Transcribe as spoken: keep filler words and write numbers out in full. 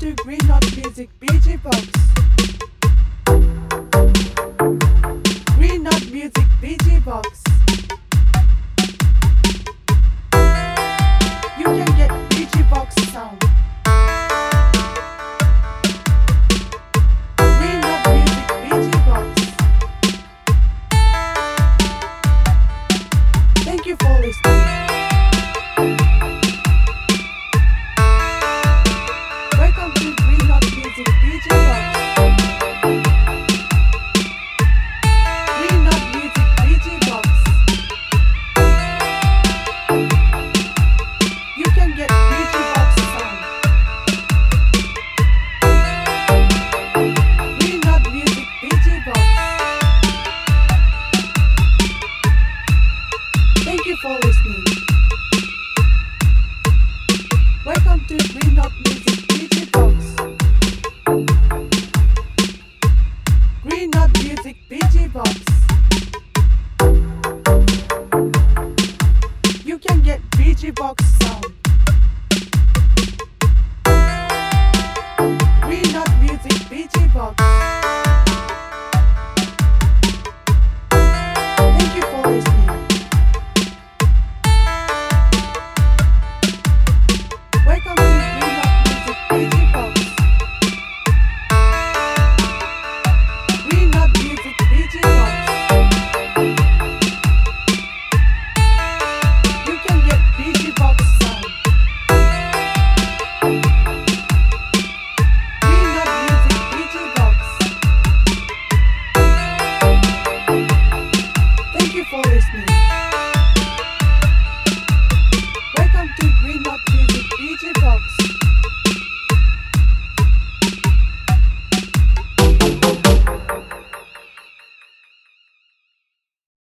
to Green Knot Music B G Box. Green Knot Music B G Box. You can get B G Box sound. Green Knot Music B G Box. Thank you for listening. Welcome to Green Knot Music B G Box. Green Knot Music B G Box. You can get B G Box sound. Green Knot Music B G Box. Thank you for listening. Welcome to Green Knot Music B G Box. Green Knot Music B G Box. You can get B G Box sound. Green Knot Music B G Box.